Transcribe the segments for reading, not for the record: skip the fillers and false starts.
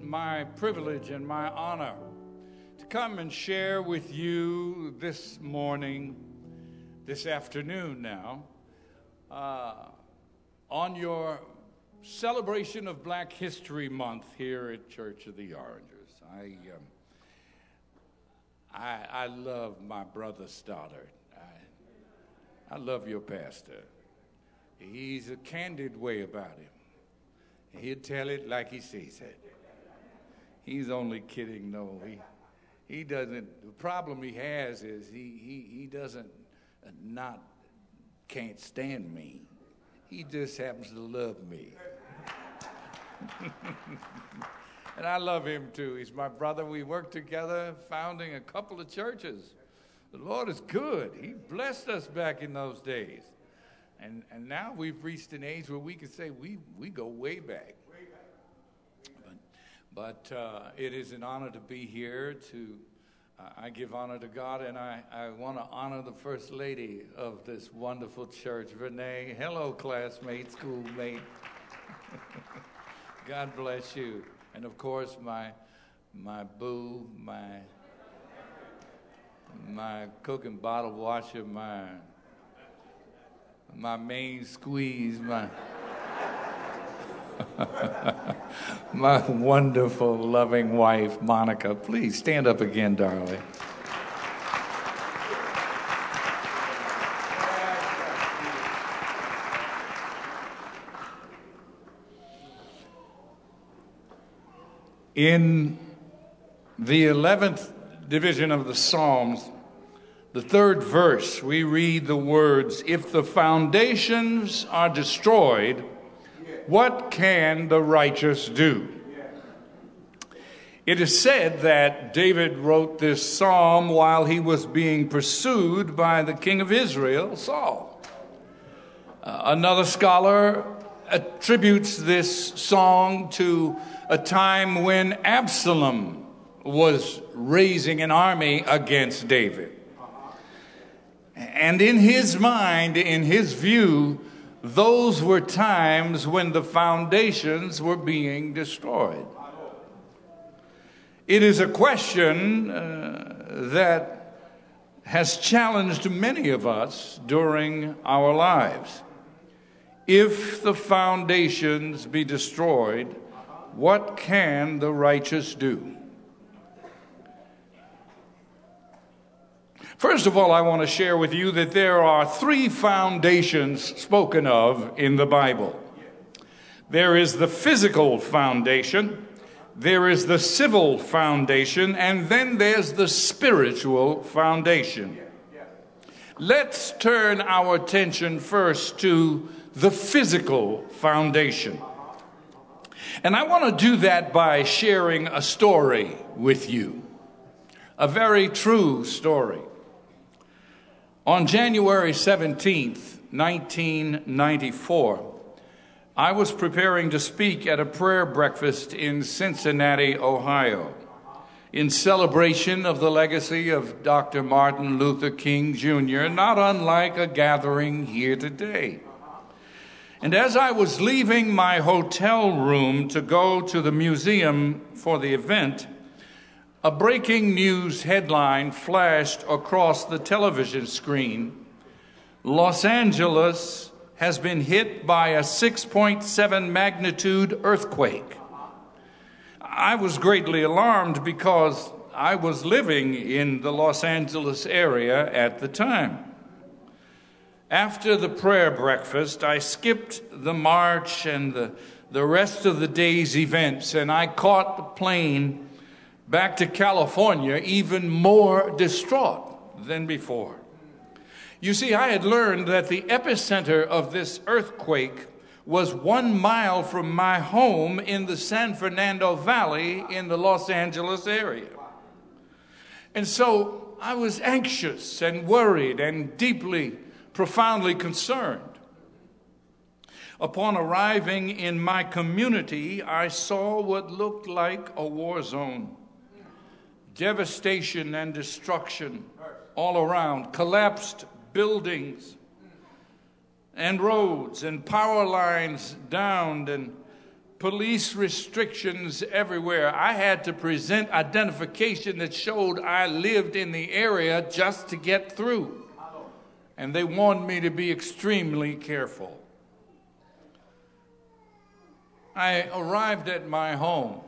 my privilege and my honor to come and share with you this morning, this afternoon now, on your celebration of Black History Month here at Church of the Orangers. I love my brother Stoddard. I love your pastor. He's a candid way about him. He'll tell it like he sees it. He's only kidding, though. He doesn't. The problem he has is he doesn't can't stand me. He just happens to love me. And I love him too. He's my brother. We worked together, founding a couple of churches. The Lord is good. He blessed us back in those days. And now we've reached an age where we can say we go way back. But it is an honor to be here. I give honor to God, and I want to honor the First Lady of this wonderful church, Renee. Hello, classmate, schoolmate. God bless you. And of course, my boo, my cook and bottle washer, my main squeeze, my wonderful, loving wife, Monica. Please stand up again, darling. In the 11th division of the Psalms, the third verse, we read the words, "If the foundations are destroyed, what can the righteous do?" It is said that David wrote this psalm while he was being pursued by the king of Israel, Saul. Another scholar attributes this song to a time when Absalom was raising an army against David. And in his mind, in his view, those were times when the foundations were being destroyed. It is a question that has challenged many of us during our lives. If the foundations be destroyed, what can the righteous do? First of all, I want to share with you that there are three foundations spoken of in the Bible. There is the physical foundation, there is the civil foundation, and then there's the spiritual foundation. Let's turn our attention first to the physical foundation. And I want to do that by sharing a story with you, a very true story. On January 17th, 1994, I was preparing to speak at a prayer breakfast in Cincinnati, Ohio, in celebration of the legacy of Dr. Martin Luther King Jr., not unlike a gathering here today. And as I was leaving my hotel room to go to the museum for the event, a breaking news headline flashed across the television screen. Los Angeles has been hit by a 6.7 magnitude earthquake. I was greatly alarmed because I was living in the Los Angeles area at the time. After the prayer breakfast, I skipped the march and the rest of the day's events, and I caught the plane back to California, even more distraught than before. You see, I had learned that the epicenter of this earthquake was 1 mile from my home in the San Fernando Valley in the Los Angeles area. And so I was anxious and worried and profoundly concerned. Upon arriving in my community, I saw what looked like a war zone. Devastation and destruction all around, collapsed buildings and roads and power lines downed and police restrictions everywhere. I had to present identification that showed I lived in the area just to get through. And they warned me to be extremely careful. I arrived at my home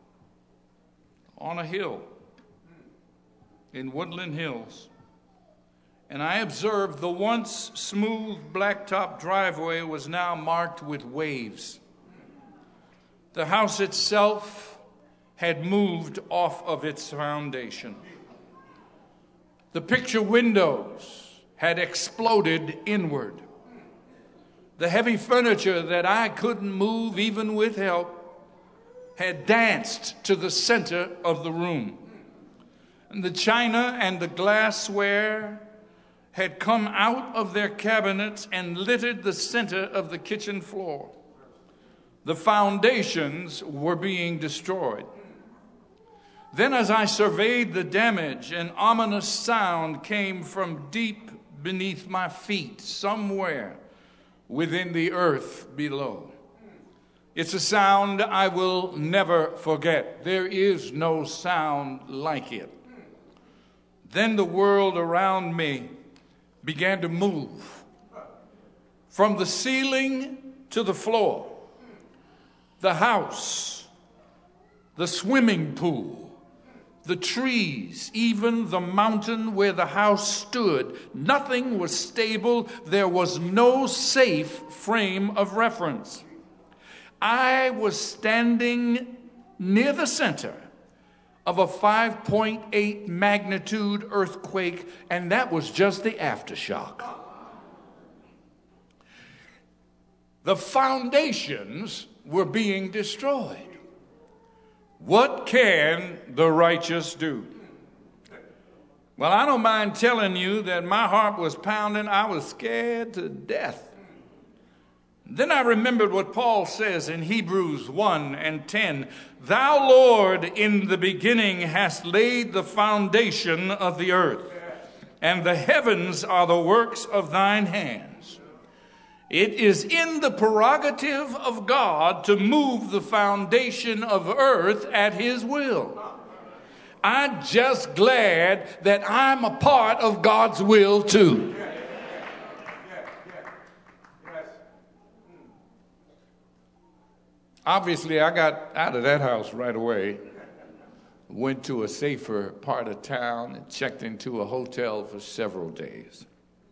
on a hill in Woodland Hills, and I observed the once smooth blacktop driveway was now marked with waves. The house itself had moved off of its foundation. The picture windows had exploded inward. The heavy furniture that I couldn't move even with help had danced to the center of the room. And the china and the glassware had come out of their cabinets and littered the center of the kitchen floor. The foundations were being destroyed. Then, as I surveyed the damage, an ominous sound came from deep beneath my feet, somewhere within the earth below. It's a sound I will never forget. There is no sound like it. Then the world around me began to move from the ceiling to the floor. The house, the swimming pool, the trees, even the mountain where the house stood. Nothing was stable. There was no safe frame of reference. I was standing near the center of a 5.8 magnitude earthquake, and that was just the aftershock. The foundations were being destroyed. What can the righteous do? Well, I don't mind telling you that my heart was pounding. I was scared to death. Then I remembered what Paul says in Hebrews 1:10. Thou, Lord, in the beginning hast laid the foundation of the earth, and the heavens are the works of thine hands. It is in the prerogative of God to move the foundation of earth at his will. I'm just glad that I'm a part of God's will too. Obviously, I got out of that house right away, went to a safer part of town, and checked into a hotel for several days.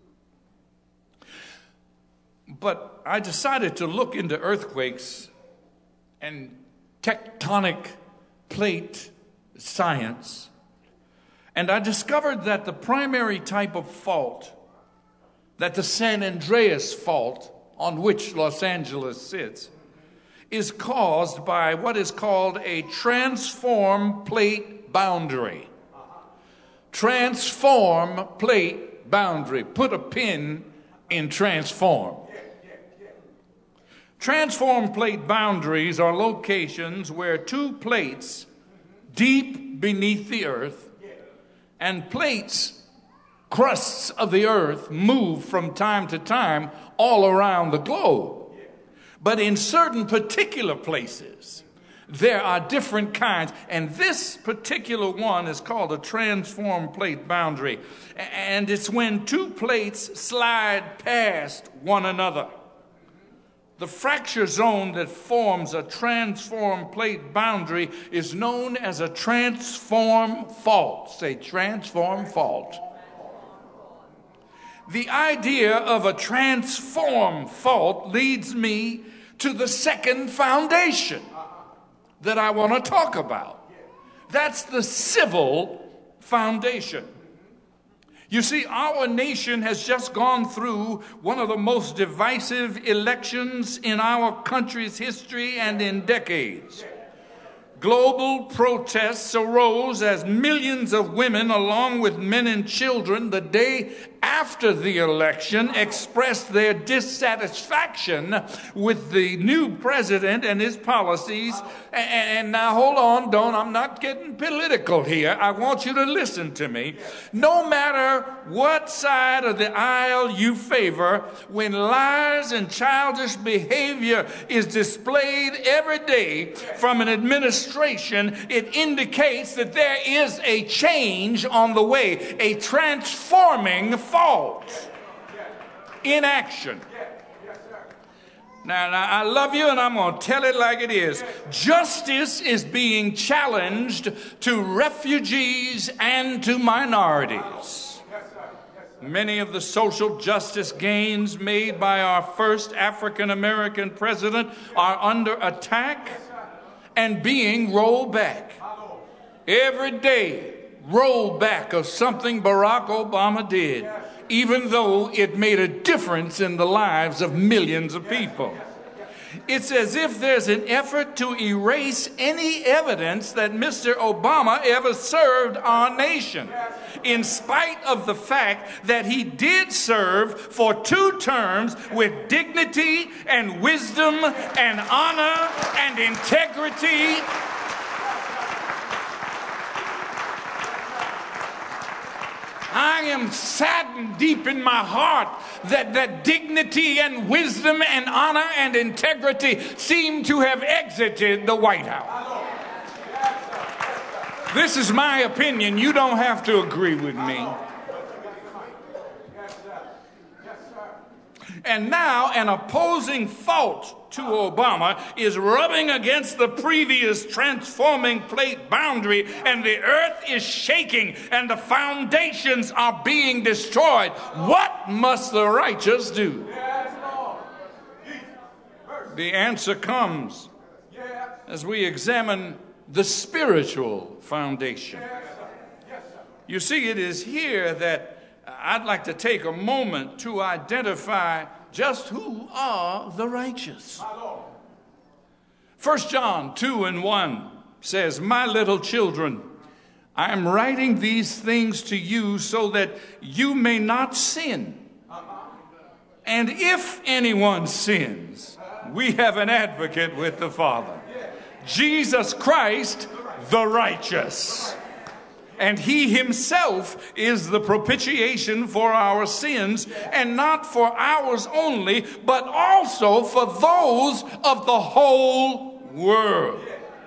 But I decided to look into earthquakes and tectonic plate science, and I discovered that the primary type of fault, that the San Andreas fault on which Los Angeles sits, is caused by what is called a transform plate boundary. Transform plate boundary. Put a pin in transform. Transform plate boundaries are locations where two plates deep beneath the earth and plates, crusts of the earth, move from time to time all around the globe. But in certain particular places, there are different kinds. And this particular one is called a transform plate boundary. And it's when two plates slide past one another. The fracture zone that forms a transform plate boundary is known as a transform fault. Say transform fault. The idea of a transform fault leads me to the second foundation that I want to talk about. That's the civil foundation. You see, our nation has just gone through one of the most divisive elections in our country's history and in decades. Global protests arose as millions of women, along with men and children, the day after the election, expressed their dissatisfaction with the new president and his policies. And now, hold on, I'm not getting political here. I want you to listen to me. No matter what side of the aisle you favor, when lies and childish behavior is displayed every day from an administration, it indicates that there is a change on the way, a transforming fault in action. Now, I love you, and I'm going to tell it like it is. Justice is being challenged to refugees and to minorities. Many of the social justice gains made by our first African-American president are under attack and being rolled back. Every day, rollback of something Barack Obama did, even though it made a difference in the lives of millions of people. It's as if there's an effort to erase any evidence that Mr. Obama ever served our nation, in spite of the fact that he did serve for 2 terms with dignity and wisdom and honor and integrity. I am saddened deep in my heart that dignity and wisdom and honor and integrity seem to have exited the White House. This is my opinion. You don't have to agree with me. And now an opposing fault to Obama is rubbing against the previous transforming plate boundary, and the earth is shaking and the foundations are being destroyed. What must the righteous do? The answer comes as we examine the spiritual foundation. You see, it is here that I'd like to take a moment to identify just who are the righteous. 1 John 2:1 says, "My little children, I am writing these things to you so that you may not sin. And if anyone sins, we have an advocate with the Father, Jesus Christ, the righteous. And he himself is the propitiation for our sins, and not for ours only, but also for those of the whole world."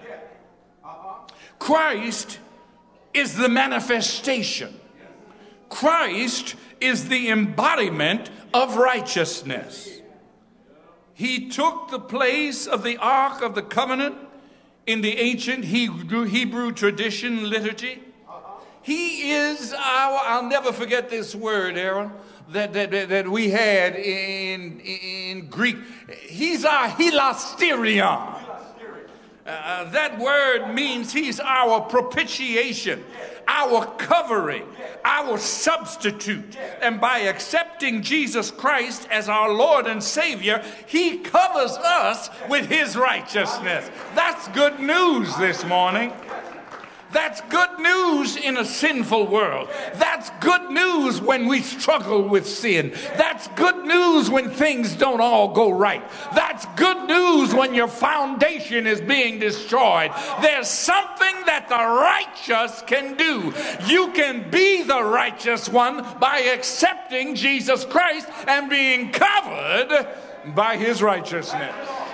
Christ is the manifestation. Christ is the embodiment of righteousness. He took the place of the Ark of the Covenant in the ancient Hebrew tradition liturgy. He is our, I'll never forget this word, Aaron, that we had in Greek. He's our hilasterion. That word means he's our propitiation, our covering, our substitute. And by accepting Jesus Christ as our Lord and Savior, he covers us with his righteousness. That's good news this morning. That's good news in a sinful world. That's good news when we struggle with sin. That's good news when things don't all go right. That's good news when your foundation is being destroyed. There's something that the righteous can do. You can be the righteous one by accepting Jesus Christ and being covered by his righteousness.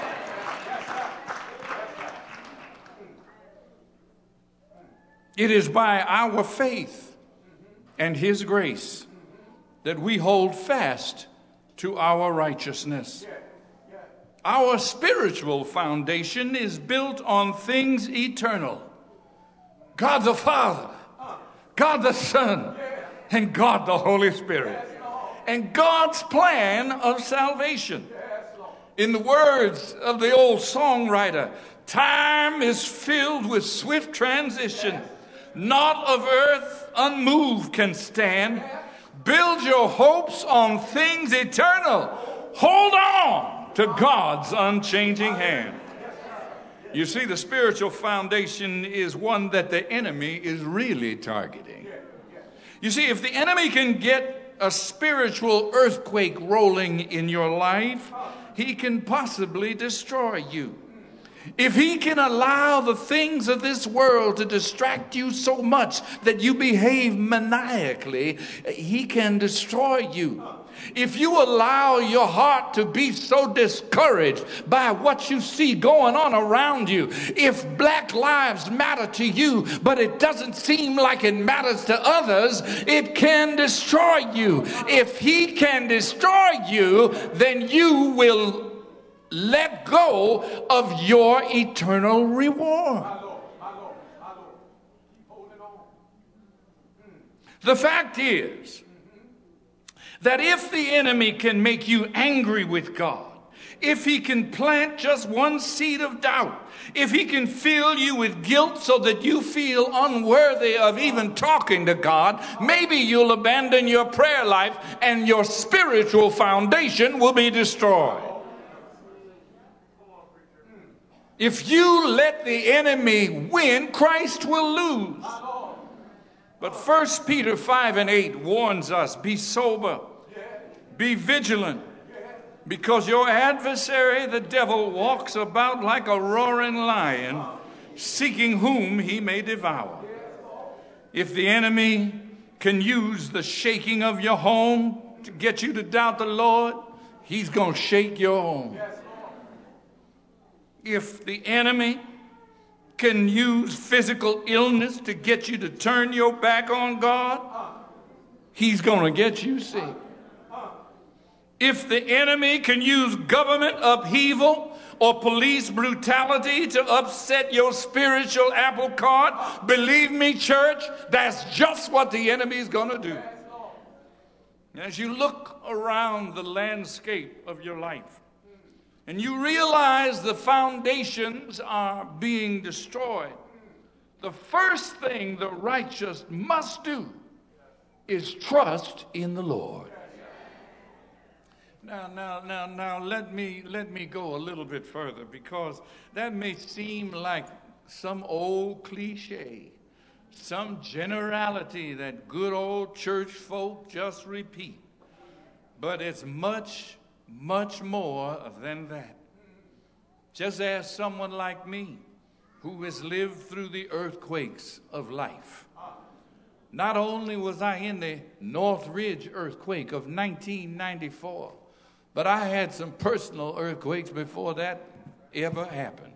It is by our faith and his grace that we hold fast to our righteousness. Our spiritual foundation is built on things eternal. God the Father, God the Son, and God the Holy Spirit. And God's plan of salvation. In the words of the old songwriter, time is filled with swift transition. Not of earth unmoved can stand. Build your hopes on things eternal. Hold on to God's unchanging hand. You see, the spiritual foundation is one that the enemy is really targeting. You see, if the enemy can get a spiritual earthquake rolling in your life, he can possibly destroy you. If he can allow the things of this world to distract you so much that you behave maniacally, he can destroy you. If you allow your heart to be so discouraged by what you see going on around you, if black lives matter to you, but it doesn't seem like it matters to others, it can destroy you. If he can destroy you, then you will let go of your eternal reward. The fact is that if the enemy can make you angry with God, if he can plant just one seed of doubt, if he can fill you with guilt so that you feel unworthy of even talking to God, maybe you'll abandon your prayer life and your spiritual foundation will be destroyed. If you let the enemy win, Christ will lose. But 1 Peter 5:8 warns us, be sober, be vigilant, because your adversary, the devil, walks about like a roaring lion, seeking whom he may devour. If the enemy can use the shaking of your home to get you to doubt the Lord, he's going to shake your home. If the enemy can use physical illness to get you to turn your back on God, he's going to get you sick. If the enemy can use government upheaval or police brutality to upset your spiritual apple cart, believe me, church, that's just what the enemy is going to do. As you look around the landscape of your life, and you realize the foundations are being destroyed, the first thing the righteous must do is trust in the Lord. Now, let me go a little bit further, because that may seem like some old cliche, some generality that good old church folk just repeat. But it's much more than that. Just ask someone like me who has lived through the earthquakes of life. Not only was I in the Northridge earthquake of 1994, but I had some personal earthquakes before that ever happened.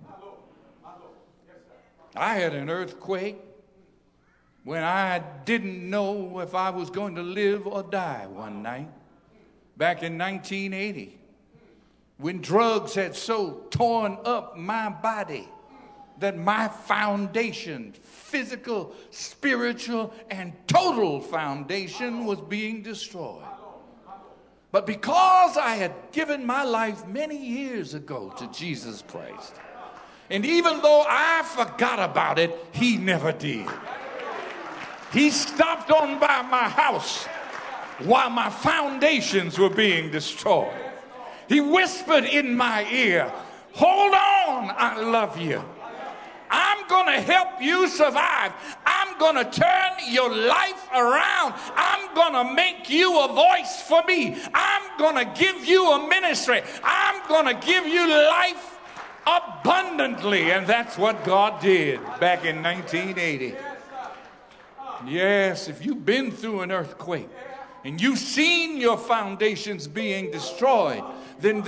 I had an earthquake when I didn't know if I was going to live or die one night. Back in 1980, when drugs had so torn up my body that my foundation, physical, spiritual, and total foundation was being destroyed. But because I had given my life many years ago to Jesus Christ, and even though I forgot about it, he never did. He stopped on by my house while my foundations were being destroyed. He whispered in my ear, hold on, I love you. I'm going to help you survive. I'm going to turn your life around. I'm going to make you a voice for me. I'm going to give you a ministry. I'm going to give you life abundantly. And that's what God did back in 1980. Yes, if you've been through an earthquake and you've seen your foundations being destroyed, then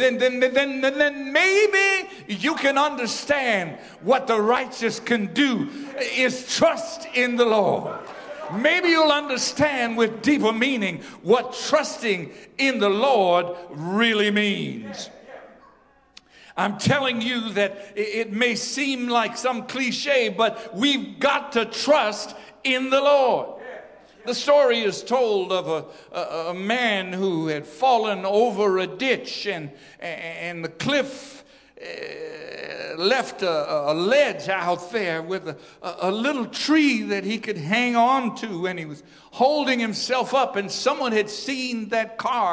maybe you can understand what the righteous can do is trust in the Lord. Maybe you'll understand with deeper meaning what trusting in the Lord really means. I'm telling you that it may seem like some cliche, but we've got to trust in the Lord. The story is told of a man who had fallen over a ditch, and the cliff left a ledge out there with a little tree that he could hang on to, and he was holding himself up, and someone had seen that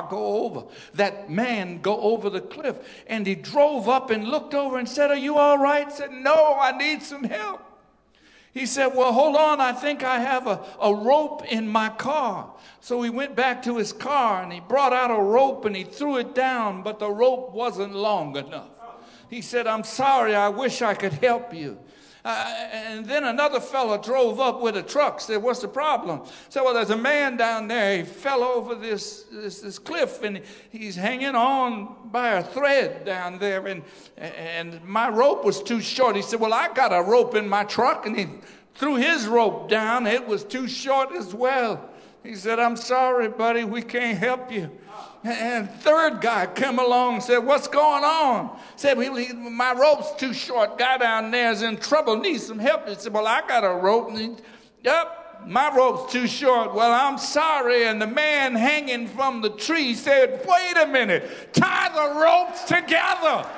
man go over the cliff, and he drove up and looked over and said, "Are you all right?" Said, "No, I need some help." He said, well, hold on, I think I have a rope in my car. So he went back to his car and he brought out a rope and he threw it down, but the rope wasn't long enough. He said, I'm sorry, I wish I could help you. And then another fella drove up with a truck, said, what's the problem? Said, well, there's a man down there. He fell over this cliff, and he's hanging on by a thread down there, and my rope was too short. He said, well, I got a rope in my truck, and he threw his rope down. It was too short as well. He said, I'm sorry, buddy, we can't help you. And third guy come along and said, what's going on? Said, my rope's too short. Guy down there is in trouble, needs some help. He said, well, I got a rope. And yep, my rope's too short. Well, I'm sorry. And the man hanging from the tree said, wait a minute, tie the ropes together.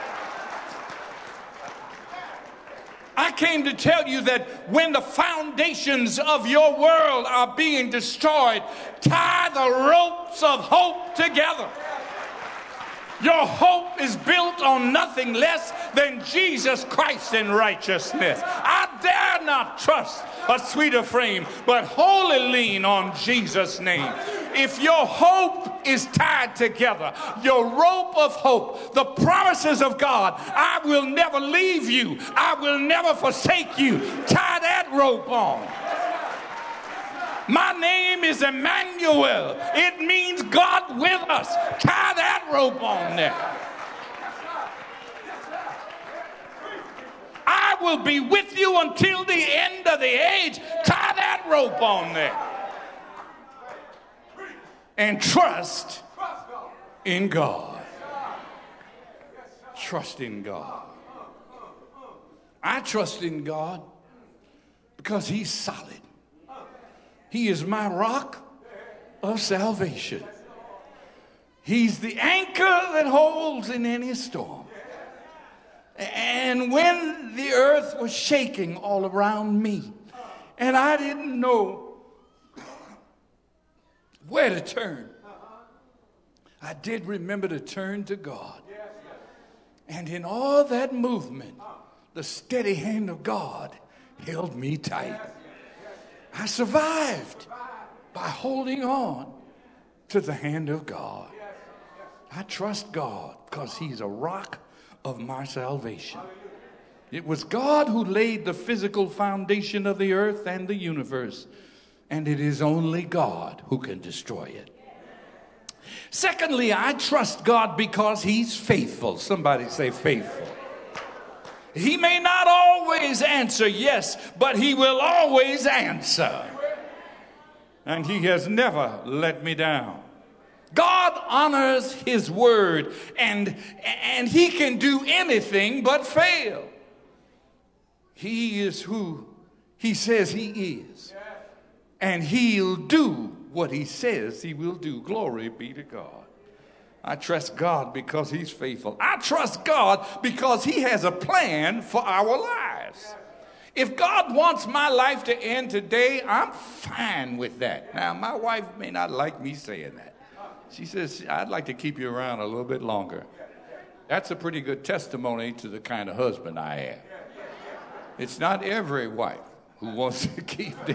I came to tell you that when the foundations of your world are being destroyed, tie the ropes of hope together. Your hope is built on nothing less than Jesus Christ in righteousness. I dare not trust a sweeter frame, but wholly lean on Jesus' name. If your hope is tied together, your rope of hope, the promises of God, I will never leave you, I will never forsake you. Tie that rope on. My name is Emmanuel. It means God with us. Tie that rope on there. I will be with you until the end of the age. Tie that rope on there. And trust in God. Trust in God. I trust in God because He's solid. He is my rock of salvation. He's the anchor that holds in any storm. And when the earth was shaking all around me, and I didn't know where to turn, I did remember to turn to God. And in all that movement, the steady hand of God held me tight. I survived by holding on to the hand of God. I trust God because He's a rock of my salvation. It was God who laid the physical foundation of the earth and the universe, and it is only God who can destroy it. Secondly, I trust God because He's faithful. Somebody say faithful. He may not always answer yes, but He will always answer. And He has never let me down. God honors His word, and He can do anything but fail. He is who He says He is. And He'll do what He says He will do. Glory be to God. I trust God because He's faithful. I trust God because He has a plan for our lives. If God wants my life to end today, I'm fine with that. Now, my wife may not like me saying that. She says, I'd like to keep you around a little bit longer. That's a pretty good testimony to the kind of husband I am. It's not every wife who wants to keep it.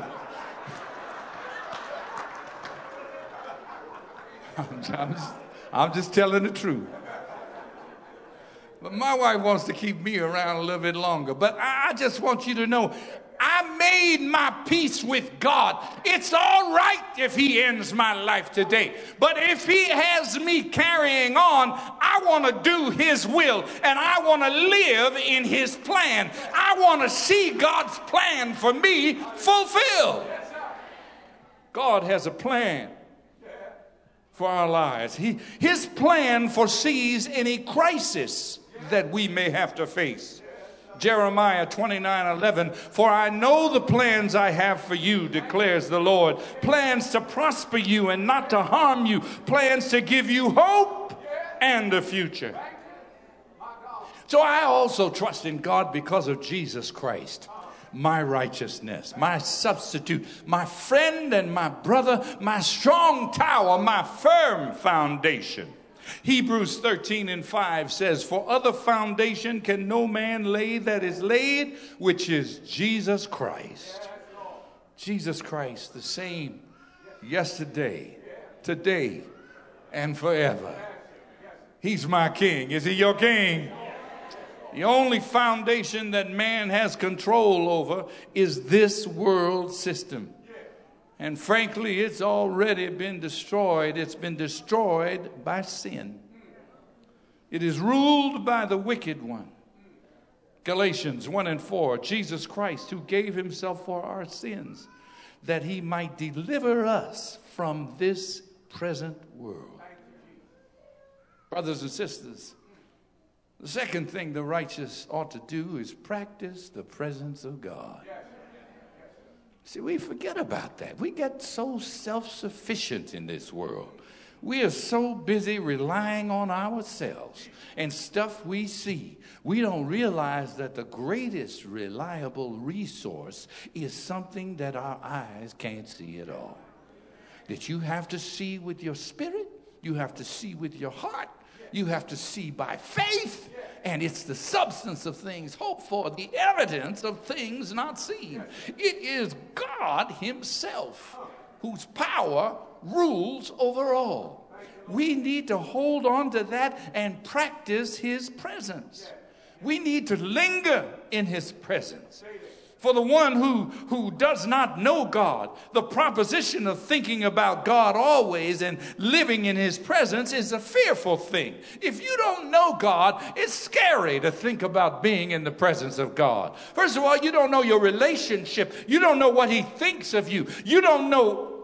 I'm just telling the truth. But my wife wants to keep me around a little bit longer. But I just want you to know, I made my peace with God. It's all right if He ends my life today. But if He has me carrying on, I want to do His will. And I want to live in His plan. I want to see God's plan for me fulfilled. God has a plan for our lives. His plan foresees any crisis that we may have to face. Jeremiah 29:11, for I know the plans I have for you, declares the Lord. Plans to prosper you and not to harm you. Plans to give you hope and a future. So I also trust in God because of Jesus Christ, my righteousness, my substitute, my friend and my brother, my strong tower, my firm foundation. Hebrews 13:5 says, "For other foundation can no man lay that is laid, which is Jesus Christ." Jesus Christ, the same yesterday, today, and forever. He's my king. Is he your king? The only foundation that man has control over is this world system. And frankly, it's already been destroyed. It's been destroyed by sin. It is ruled by the wicked one. Galatians 1:4, Jesus Christ, who gave himself for our sins, that he might deliver us from this present world. Brothers and sisters, the second thing the righteous ought to do is practice the presence of God. See, we forget about that. We get so self-sufficient in this world. We are so busy relying on ourselves and stuff we see. We don't realize that the greatest reliable resource is something that our eyes can't see at all. That you have to see with your spirit, you have to see with your heart, you have to see by faith, and it's the substance of things hoped for, the evidence of things not seen. It is God himself whose power rules over all. We need to hold on to that and practice his presence. We need to linger in his presence. For the one who does not know God, the proposition of thinking about God always and living in his presence is a fearful thing. If you don't know God, it's scary to think about being in the presence of God. First of all, you don't know your relationship. You don't know what he thinks of you. You don't know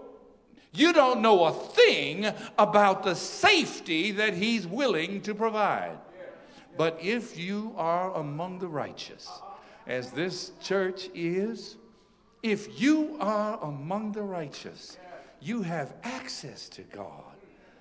a thing about the safety that he's willing to provide. But if you are among the righteous, as this church is, if you are among the righteous, you have access to God.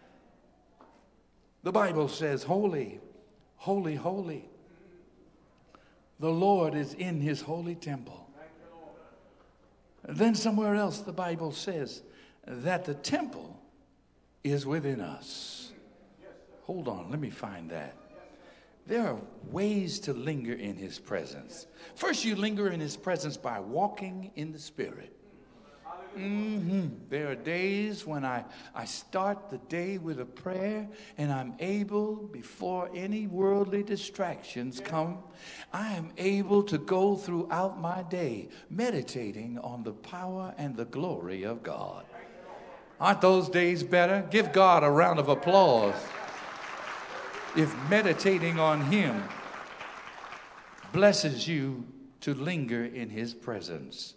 The Bible says, "Holy, holy, holy. The Lord is in his holy temple." And then somewhere else the Bible says that the temple is within us. Hold on, let me find that. There are ways to linger in his presence. First, you linger in his presence by walking in the Spirit. There are days when I start the day with a prayer and I'm able, before any worldly distractions come, I am able to go throughout my day meditating on the power and the glory of God. Aren't those days better? Give God a round of applause if meditating on him blesses you to linger in his presence.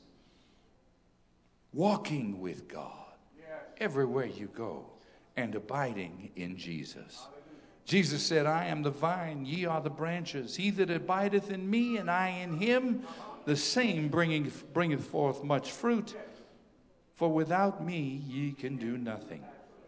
Walking with God everywhere you go and abiding in Jesus. Jesus said, "I am the vine, ye are the branches. He that abideth in me and I in him, the same bringeth forth much fruit. For without me ye can do nothing."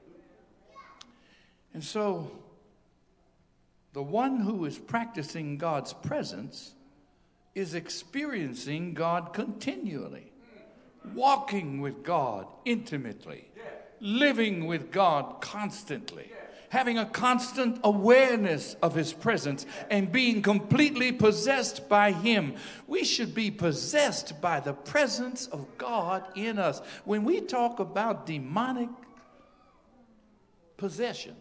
And so, the one who is practicing God's presence is experiencing God continually, walking with God intimately, living with God constantly, having a constant awareness of his presence and being completely possessed by him. We should be possessed by the presence of God in us. When we talk about demonic possession,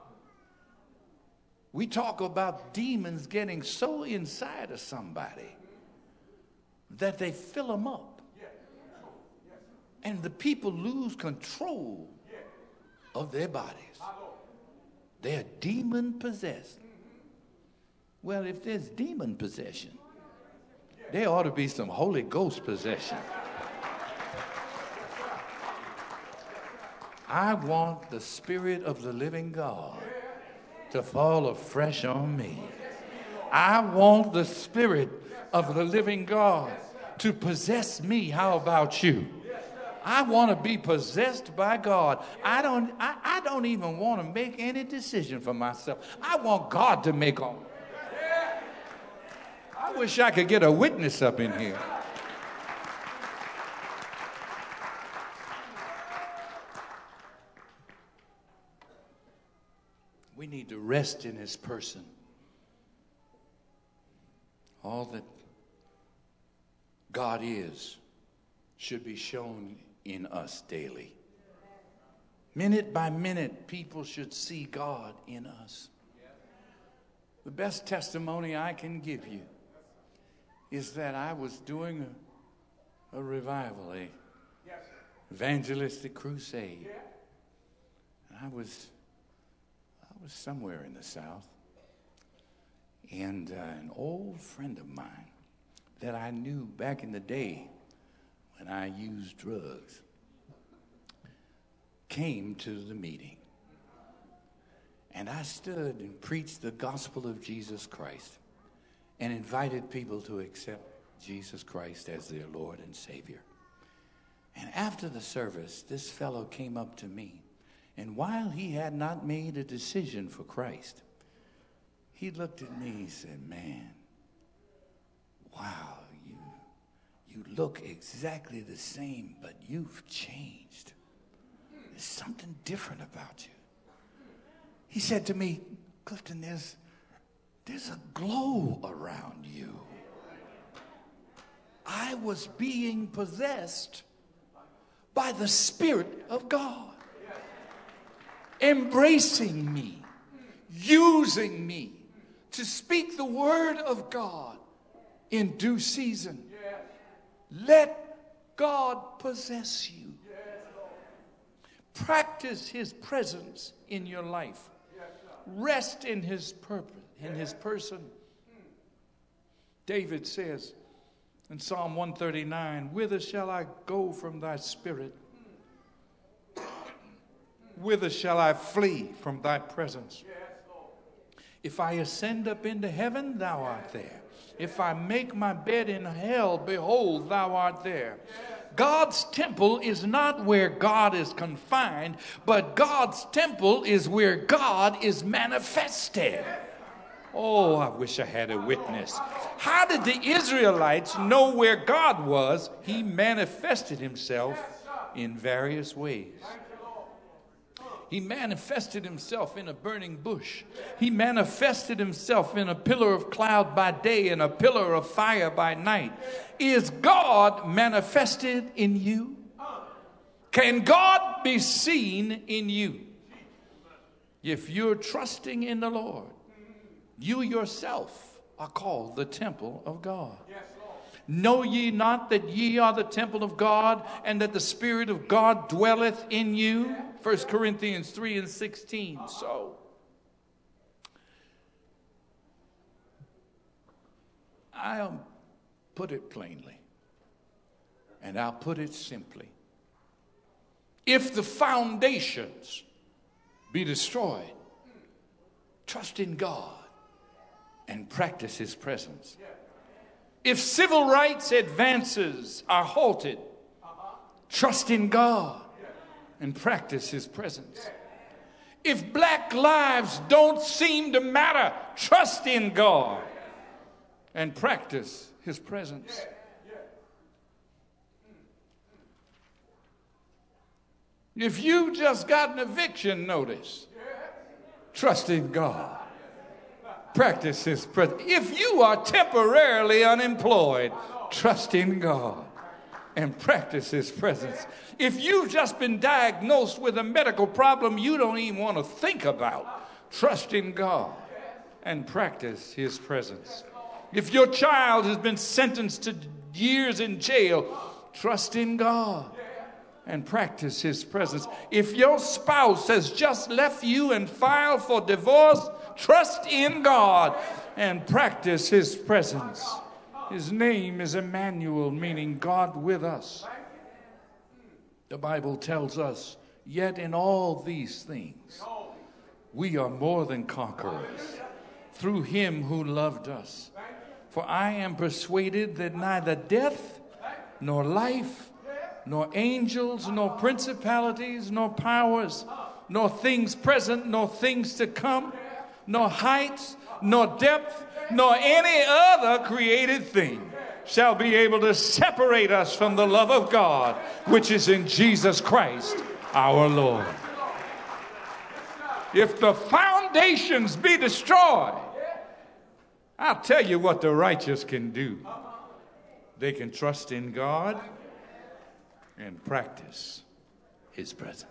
we talk about demons getting so inside of somebody that they fill them up. And the people lose control of their bodies. They're demon possessed. Well, if there's demon possession, there ought to be some Holy Ghost possession. I want the Spirit of the living God to fall afresh on me. I want the Spirit of the living God to possess me. How about you? I want to be possessed by God. I don't even want to make any decision for myself. I want God to make all. I wish I could get a witness up in here. We need to rest in his person. All that God is should be shown in us daily. Minute by minute, people should see God in us. The best testimony I can give you is that I was doing a revival, a evangelistic crusade. And I was somewhere in the South. And an old friend of mine that I knew back in the day when I used drugs came to the meeting. And I stood and preached the gospel of Jesus Christ and invited people to accept Jesus Christ as their Lord and Savior. And after the service, this fellow came up to me. And while he had not made a decision for Christ, he looked at me and said, "Man, wow, you look exactly the same, but you've changed. There's something different about you." He said to me, "Clifton, there's a glow around you." I was being possessed by the Spirit of God, embracing me, using me to speak the word of God in due season. Let God possess you. Practice his presence in your life. Rest in his purpose, in his person. David says in Psalm 139, "Whither shall I go from thy spirit? Whither shall I flee from thy presence? If I ascend up into heaven, thou art there. If I make my bed in hell, behold, thou art there." God's temple is not where God is confined, but God's temple is where God is manifested. Oh, I wish I had a witness. How did the Israelites know where God was? He manifested himself in various ways. He manifested himself in a burning bush. He manifested himself in a pillar of cloud by day and a pillar of fire by night. Is God manifested in you? Can God be seen in you? If you're trusting in the Lord, you yourself are called the temple of God. Know ye not that ye are the temple of God, and that the Spirit of God dwelleth in you? 1 Corinthians 3:16. So, I'll put it plainly, and I'll put it simply. If the foundations be destroyed, trust in God and practice his presence. If civil rights advances are halted, trust in God and practice his presence. If black lives don't seem to matter, trust in God and practice his presence. If you just got an eviction notice, trust in God. Practice his presence. If you are temporarily unemployed, trust in God and practice his presence. If you've just been diagnosed with a medical problem you don't even want to think about, trust in God and practice his presence. If your child has been sentenced to years in jail, trust in God and practice his presence. If your spouse has just left you and filed for divorce, trust in God and practice his presence. His name is Emmanuel, meaning God with us. The Bible tells us, yet in all these things, we are more than conquerors through him who loved us. For I am persuaded that neither death, nor life, nor angels, nor principalities, nor powers, nor things present, nor things to come, nor height, nor depth, nor any other created thing shall be able to separate us from the love of God, which is in Jesus Christ our Lord. If the foundation foundations be destroyed. I'll tell you what the righteous can do. They can trust in God and practice his presence.